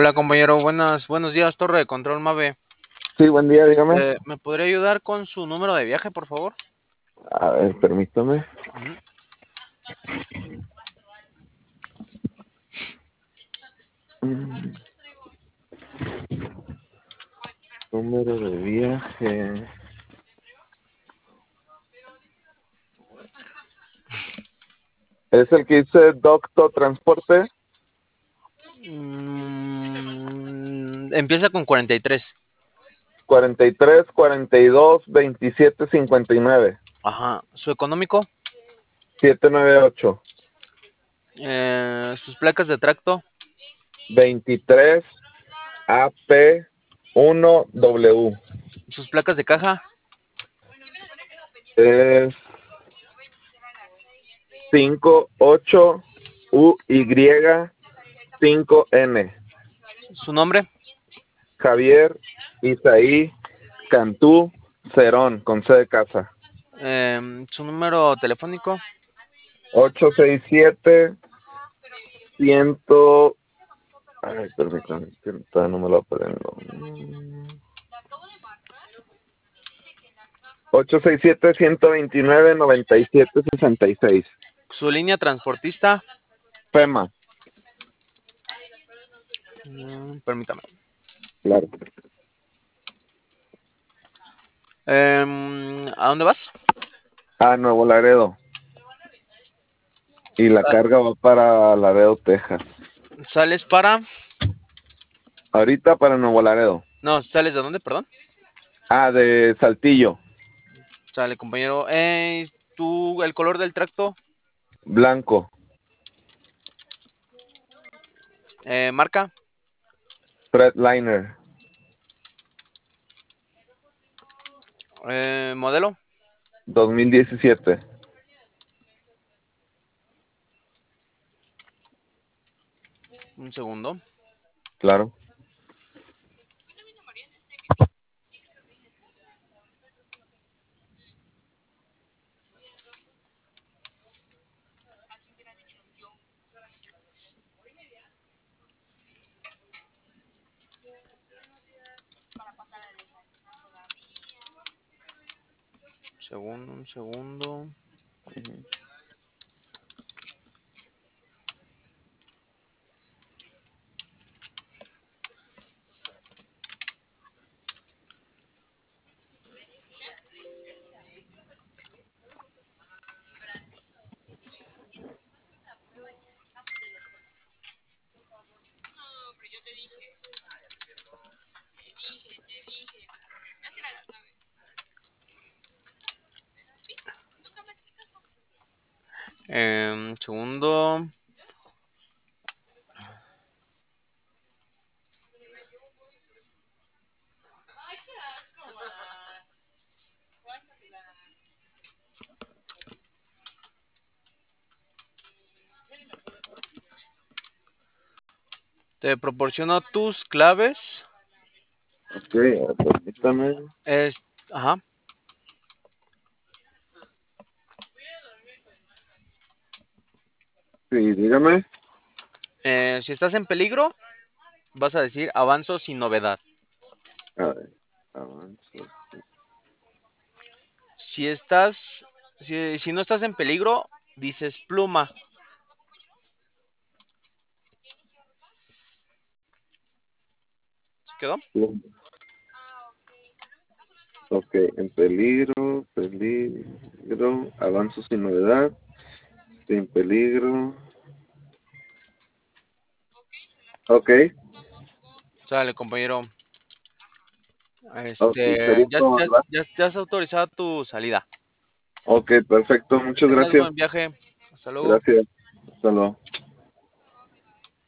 Hola compañero, buenos días, Torre de Control Mave. Sí, buen día, dígame. ¿Me podría ayudar con su número de viaje, por favor? A ver, permítame. Ujú. Mm, Número de viaje. ¿Es el que dice Doctor Transporte? Empieza con 43. 43 42 27 59 Ajá. ¿Su económico? 798 ¿Sus placas de tracto? 23 AP 1W. ¿Sus placas de caja? Es 58 UY 5N. ¿Su nombre? Javier Isaí Cantú Cerón, con C de casa. ¿Su número telefónico? 867 100. Ay, permítame, que todavía no me lo aprendo. 867-129-9766. ¿Su línea transportista? FEMA. Permítame. Claro. ¿A dónde vas? A Nuevo Laredo. Y la carga va para Laredo, Texas. ¿Sales para? Ahorita para Nuevo Laredo. No, ¿sales de dónde, perdón? De Saltillo. Sale, compañero. ¿El color del tracto? Blanco. ¿Marca? Freightliner. ¿Modelo? 2017. Un segundo. Claro. Un segundo. Segundo. Te proporciono tus claves. Ok, permítame. Ajá. Sí, dígame. Si estás en peligro, vas a decir avanzo sin novedad. A ver, avanzo. Si no estás en peligro, dices pluma. ¿Se quedó? Ok, en peligro, avanzo sin novedad, sin peligro. Ok, Sale, compañero. ok, sería todo, ¿verdad? Ya está autorizada tu salida. Ok, perfecto, Que muchas tengas gracias. buen viaje. Hasta luego. Gracias, hasta luego.